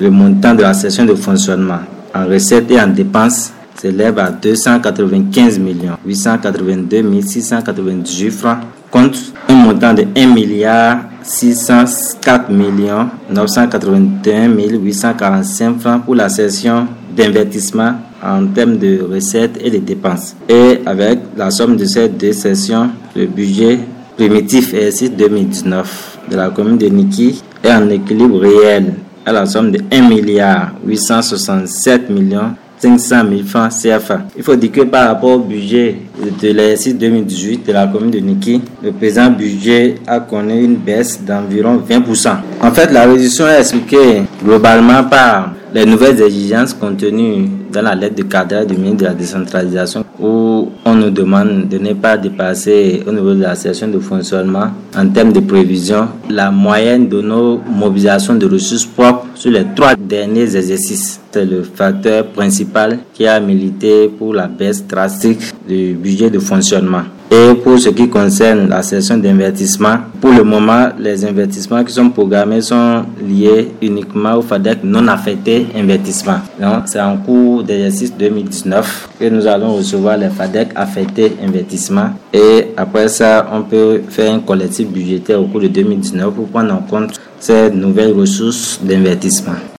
le montant de la session de fonctionnement en recettes et en dépenses s'élève à 295 882 698 francs contre un montant de 1 604 981 845 francs pour la session d'investissement en termes de recettes et de dépenses. Et avec la somme de ces deux sessions, le budget primitif exercice 2019 de la commune de Niki est en équilibre réel à la somme de 1 867 500 000 francs CFA. Il faut dire que par rapport au budget de l'exercice 2018 de la commune de Niki, le présent budget a connu une baisse d'environ 20%. En fait, la réduction est expliquée globalement par les nouvelles exigences contenues dans la lettre de cadrage du ministre de la décentralisation où on nous demande de ne pas dépasser au niveau de la session de fonctionnement en termes de prévision la moyenne de nos mobilisations de ressources propres sur les 3 derniers exercices. C'est le facteur principal qui a milité pour la baisse drastique du budget de fonctionnement. Et pour ce qui concerne la session d'investissement, pour le moment, les investissements qui sont programmés sont liés uniquement au FADEC non affecté investissement. Donc, c'est en cours d'exercice 2019 que nous allons recevoir les FADEC affectés investissement. Et après ça, on peut faire un collectif budgétaire au cours de 2019 pour prendre en compte ces nouvelles ressources d'investissement.